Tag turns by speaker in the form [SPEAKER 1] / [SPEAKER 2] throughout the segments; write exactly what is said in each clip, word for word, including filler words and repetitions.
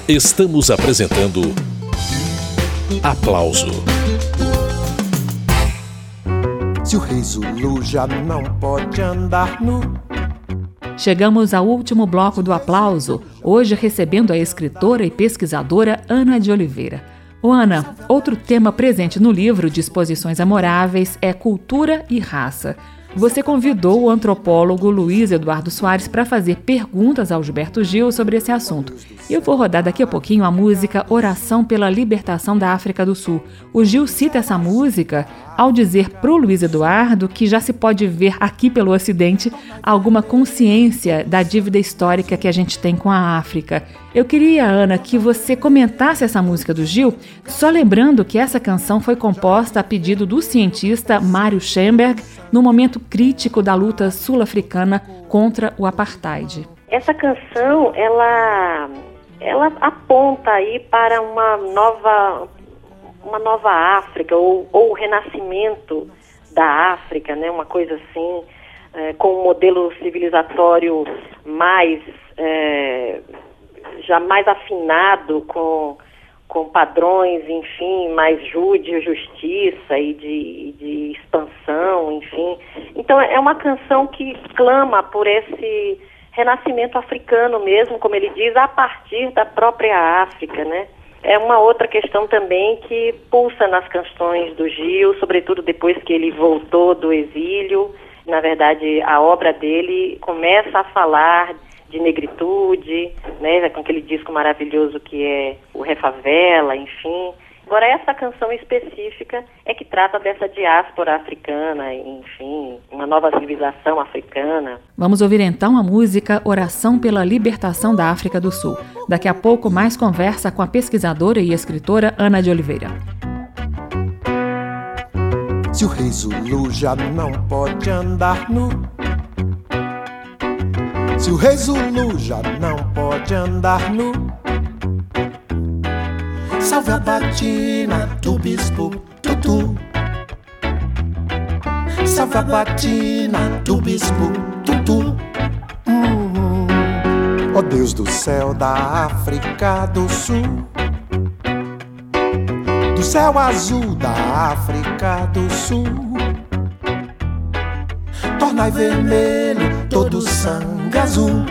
[SPEAKER 1] Estamos apresentando Aplauso.
[SPEAKER 2] Se o rei Zulu já não pode andar nu.
[SPEAKER 3] Chegamos ao último bloco do Aplauso, hoje recebendo a escritora e pesquisadora Ana de Oliveira. Ô Ana, outro tema presente no livro Disposições Amoráveis é cultura e raça. Você convidou o antropólogo Luiz Eduardo Soares para fazer perguntas ao Gilberto Gil sobre esse assunto. Eu vou rodar daqui a pouquinho a música Oração pela Libertação da África do Sul. O Gil cita essa música ao dizer para o Luiz Eduardo que já se pode ver aqui pelo Ocidente alguma consciência da dívida histórica que a gente tem com a África. Eu queria, Ana, que você comentasse essa música do Gil, só lembrando que essa canção foi composta a pedido do cientista Mário Schemberg no momento crítico da luta sul-africana contra o apartheid.
[SPEAKER 4] Essa canção, ela, ela aponta aí para uma nova, uma nova África, ou, ou o renascimento da África, né? Uma coisa assim, é, com um modelo civilizatório mais, é, já mais afinado com, com padrões, enfim, mais de justiça e de, de expansão, enfim. Então é uma canção que clama por esse renascimento africano mesmo, como ele diz, a partir da própria África, né? É uma outra questão também que pulsa nas canções do Gil, sobretudo depois que ele voltou do exílio. Na verdade, a obra dele começa a falar de negritude, né, com aquele disco maravilhoso que é o Refavela, enfim. Agora, essa canção específica é que trata dessa diáspora africana, enfim, uma nova civilização africana.
[SPEAKER 3] Vamos ouvir então a música Oração pela Libertação da África do Sul. Daqui a pouco, mais conversa com a pesquisadora e escritora Ana de Oliveira.
[SPEAKER 2] Se o rei Zulu já não pode andar nu. Se o rei Zulu já não pode andar nu. Salve a batina do bispo Tutu. Salve a batina do bispo Tutu. Hum, ó Deus do céu da África do Sul, do céu azul da África do Sul, tornai vermelho todo sangue azul.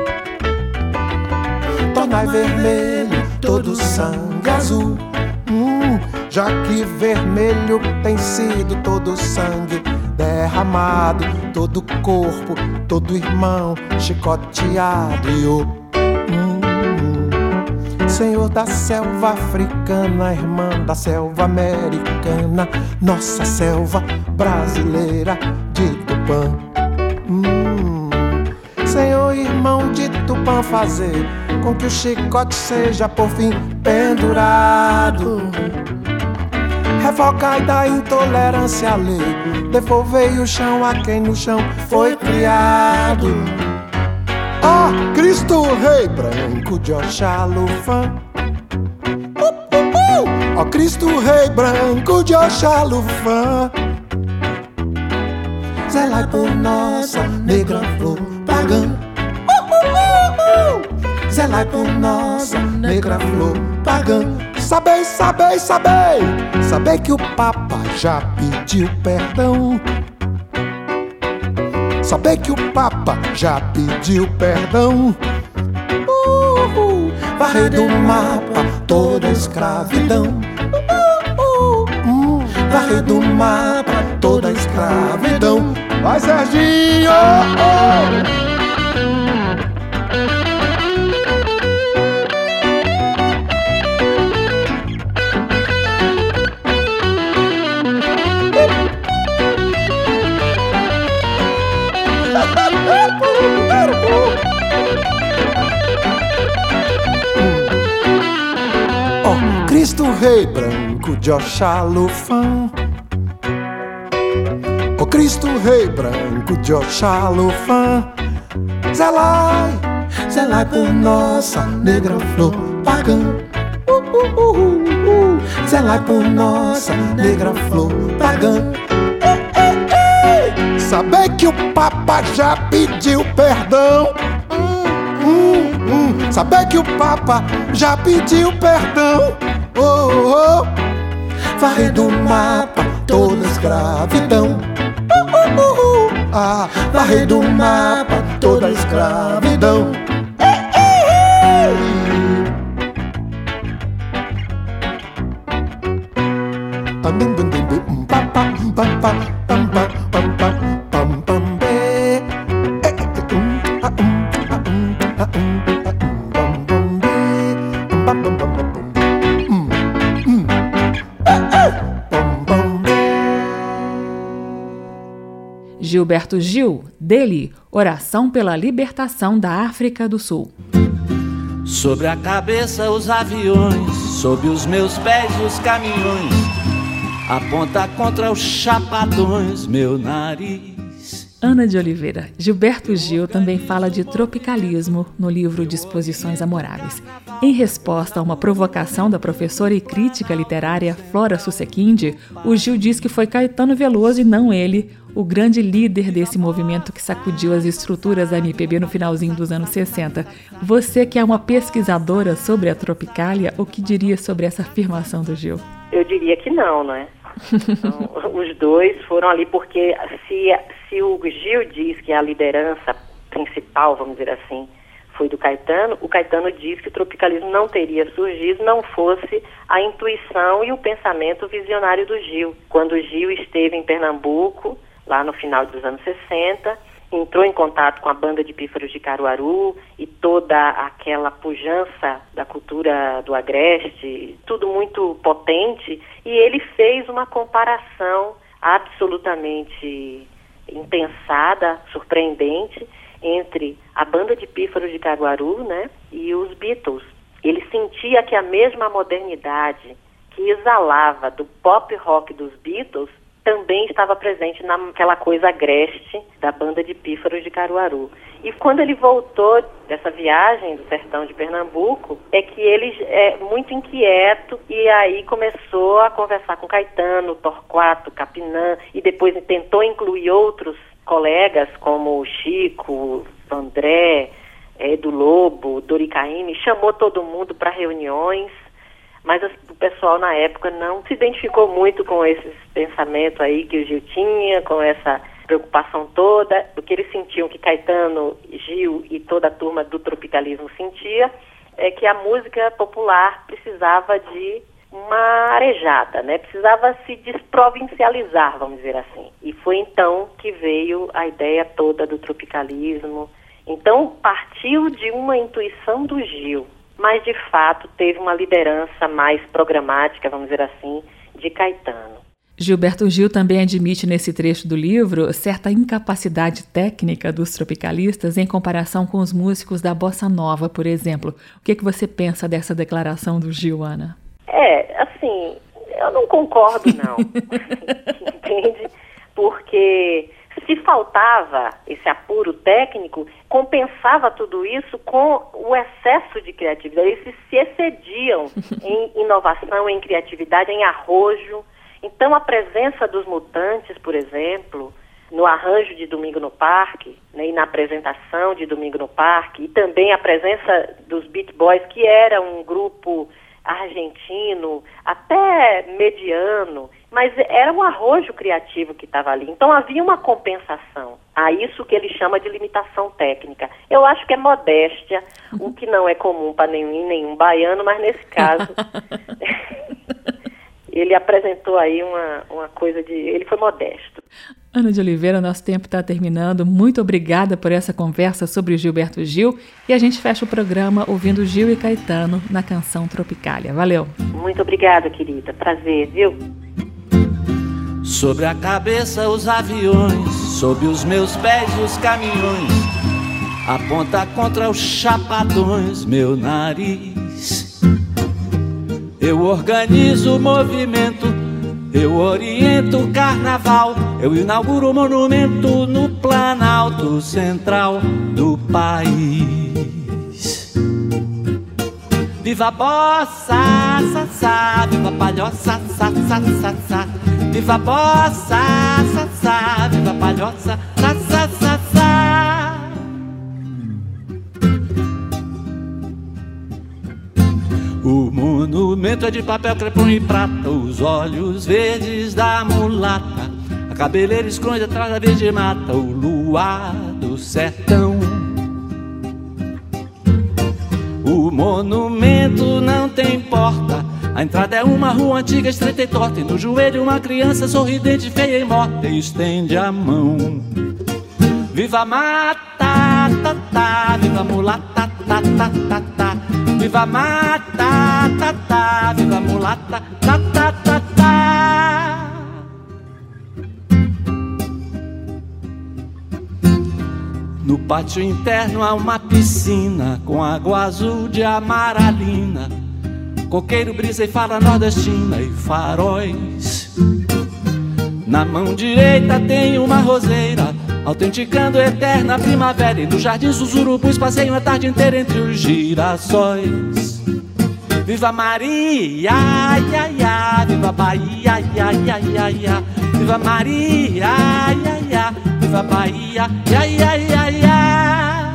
[SPEAKER 2] Tornai vermelho todo sangue azul. Hum, já que vermelho tem sido todo o sangue derramado, todo o corpo, todo irmão chicoteado. E o hum, Senhor da selva africana, irmã da selva americana, nossa selva brasileira de Tupã. Hum, Senhor, irmão de Tupã, fazer com que o chicote seja por fim pendurado. Revocai da intolerância a lei, devolvei o chão a quem no chão foi criado. Ó oh, Cristo Rei branco de Oxalufã. Ó uh, uh, uh. oh, Cristo Rei branco de Oxalufã. Zelai por nossa negra flor pagã. Zelai por nossa negra flor pagã. Sabei, sabei, sabei, sabei que o Papa já pediu perdão. Sabei que o Papa já pediu perdão. uh, uh, Varrei do mapa toda a escravidão. uh, uh, uh, Varrei do mapa toda a escravidão. Vai, Serginho! oh, oh. Oh, Cristo Rei branco de Oxalufã. Oh, Cristo Rei branco de Oxalufã. Zelai, zelai por nossa negra flor pagã. uh, uh, uh, uh, uh. Zelai por nossa negra flor pagã. Sabei que o Papa já pediu perdão. Hum, hum, hum. saber que o Papa já pediu perdão. Oh, oh, oh. Varrer do mapa toda escravidão. Uh, uh, uh, uh. Ah, varrer do mapa toda escravidão.
[SPEAKER 3] Gilberto Gil, dele, Oração pela Libertação da África do Sul.
[SPEAKER 1] Sobre a cabeça os aviões, sob os meus pés os caminhões, aponta contra os chapadões meu nariz.
[SPEAKER 3] Ana de Oliveira, Gilberto Gil também fala de tropicalismo no livro Disposições Amoráveis. Em resposta a uma provocação da professora e crítica literária Flora Susequinde, o Gil diz que foi Caetano Veloso e não ele o grande líder desse movimento que sacudiu as estruturas da M P B no finalzinho dos anos sessenta. Você que é uma pesquisadora sobre a Tropicália, o que diria sobre essa afirmação do Gil?
[SPEAKER 4] Eu diria que não, não é? Então, os dois foram ali porque se, se o Gil diz que a liderança principal, vamos dizer assim, foi do Caetano, o Caetano diz que o tropicalismo não teria surgido não fosse a intuição e o pensamento visionário do Gil. Quando o Gil esteve em Pernambuco, lá no final dos anos sessenta, entrou em contato com a banda de pífaros de Caruaru e toda aquela pujança da cultura do Agreste, tudo muito potente, e ele fez uma comparação absolutamente impensada, surpreendente, entre a banda de pífaros de Caruaru, né, e os Beatles. Ele sentia que a mesma modernidade que exalava do pop rock dos Beatles também estava presente naquela coisa agreste da banda de pífaros de Caruaru. E quando ele voltou dessa viagem do sertão de Pernambuco, é que ele é muito inquieto e aí começou a conversar com Caetano, Torquato, Capinã, e depois tentou incluir outros colegas como o Chico, André, Edu Lobo, Dori Caymmi, chamou todo mundo para reuniões, mas o pessoal na época não se identificou muito com esse pensamento aí que o Gil tinha, com essa preocupação toda, do que eles sentiam que Caetano, Gil e toda a turma do tropicalismo sentia, é que a música popular precisava de uma arejada, né? Precisava se desprovincializar, vamos dizer assim. E foi então que veio a ideia toda do tropicalismo. Então partiu de uma intuição do Gil, mas de fato teve uma liderança mais programática, vamos dizer assim, de Caetano.
[SPEAKER 3] Gilberto Gil também admite nesse trecho do livro certa incapacidade técnica dos tropicalistas em comparação com os músicos da Bossa Nova, por exemplo. O que, é que você pensa dessa declaração do Gil, Ana?
[SPEAKER 4] É, assim, eu não concordo não, entende? Porque se faltava esse apuro técnico, compensava tudo isso com o excesso de criatividade. Eles se excediam em inovação, em criatividade, em arrojo. Então a presença dos Mutantes, por exemplo, no arranjo de Domingo no Parque, né, e na apresentação de Domingo no Parque, e também a presença dos Beat Boys, que era um grupo argentino, até mediano, mas era um arrojo criativo que estava ali. Então havia uma compensação a isso que ele chama de limitação técnica. Eu acho que é modéstia, o que não é comum para nenhum, nenhum baiano, mas nesse caso ele apresentou aí uma, uma coisa de... ele foi modesto.
[SPEAKER 3] Ana de Oliveira, nosso tempo está terminando. Muito obrigada por essa conversa sobre Gilberto Gil. E a gente fecha o programa ouvindo Gil e Caetano na canção Tropicália. Valeu.
[SPEAKER 4] Muito obrigada, querida. Prazer, viu?
[SPEAKER 1] Sobre a cabeça os aviões, sob os meus pés os caminhões, aponta contra os chapadões meu nariz. Eu organizo o movimento, eu oriento o carnaval, eu inauguro o monumento no Planalto Central do país. Viva a bossa, sa, sa, viva a palhoça, sa, sa, sa, sa. Viva a bossa, sa, sa, viva a palhoça, sa, sa, sa, sa. O monumento é de papel, crepom e prata, os olhos verdes da mulata, a cabeleira esconde atrás da verde mata, o luar do sertão. O monumento não tem porta, a entrada é uma rua antiga, estreita e torta, e no joelho uma criança sorridente, feia e morta, estende a mão. Viva a mata, tá, tá, viva a mulata, tá, tá, tá, tá. Viva a mata, tá, tá, viva a mulata, tá, tá, tá, tá. No pátio interno há uma piscina com água azul de amaralina, coqueiro, brisa e fala nordestina e faróis. Na mão direita tem uma roseira, autenticando a eterna primavera, e no jardim os urubus passeiam a tarde inteira entre os girassóis. Viva Maria, ia, ia, viva Bahia, ia, ia, ia, ia. Viva Maria, ia, ia, viva Bahia, ia, ia, ia, ia.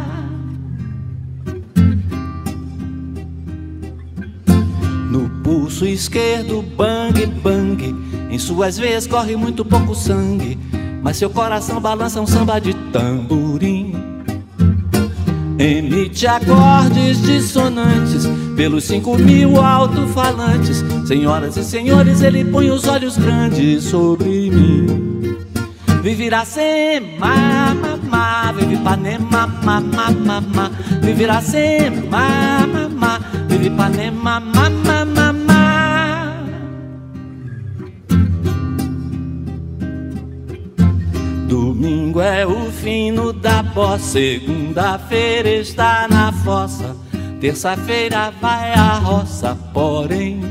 [SPEAKER 1] No pulso esquerdo, bang, bang, em suas veias corre muito pouco sangue, mas seu coração balança um samba de tamborim. Emite acordes dissonantes pelos cinco mil alto-falantes. Senhoras e senhores, ele põe os olhos grandes sobre mim. Vive Iracema, mamá, vive Ipanema, mamá, mamá. Vive Iracema, mamá, vive Ipanema, mamá, mamá. Domingo é o fino da bossa, segunda-feira está na fossa, terça-feira vai à roça, porém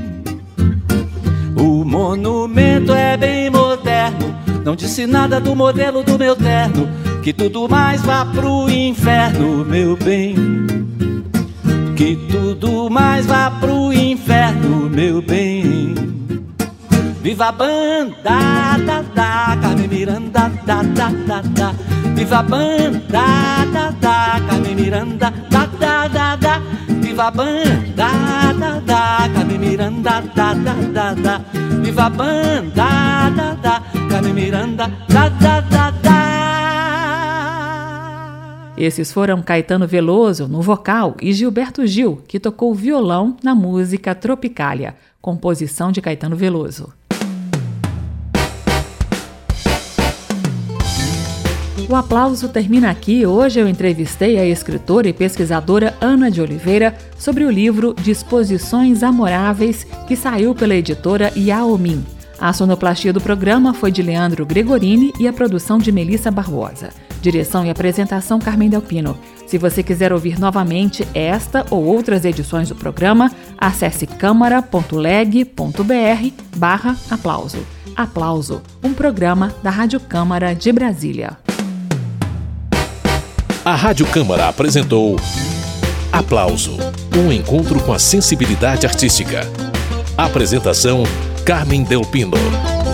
[SPEAKER 1] o monumento é bem moderno, não disse nada do modelo do meu terno, que tudo mais vá pro inferno, meu bem. Que tudo mais vá pro inferno, meu bem. Viva a banda, da, da, Carmen Miranda, da, da, da, da. Viva a banda, da, da, Carmen Miranda, da, da, da, da. Viva a banda, da, da, Carmen Miranda, da, da, da, da. Viva a banda, da, da, Carmen Miranda, da, da, da, da.
[SPEAKER 3] Esses foram Caetano Veloso no vocal e Gilberto Gil, que tocou violão na música Tropicália, composição de Caetano Veloso. O aplauso termina aqui. Hoje eu entrevistei a escritora e pesquisadora Ana de Oliveira sobre o livro Disposições Amoráveis, que saiu pela editora Yaomin. A sonoplastia do programa foi de Leandro Gregorini e a produção de Melissa Barbosa. Direção e apresentação Carmen Delpino. Se você quiser ouvir novamente esta ou outras edições do programa, acesse câmara.leg.br barra aplauso. Aplauso, um programa da Rádio Câmara de Brasília.
[SPEAKER 5] A Rádio Câmara apresentou Aplauso, um encontro com a sensibilidade artística. Apresentação Carmen Delpino.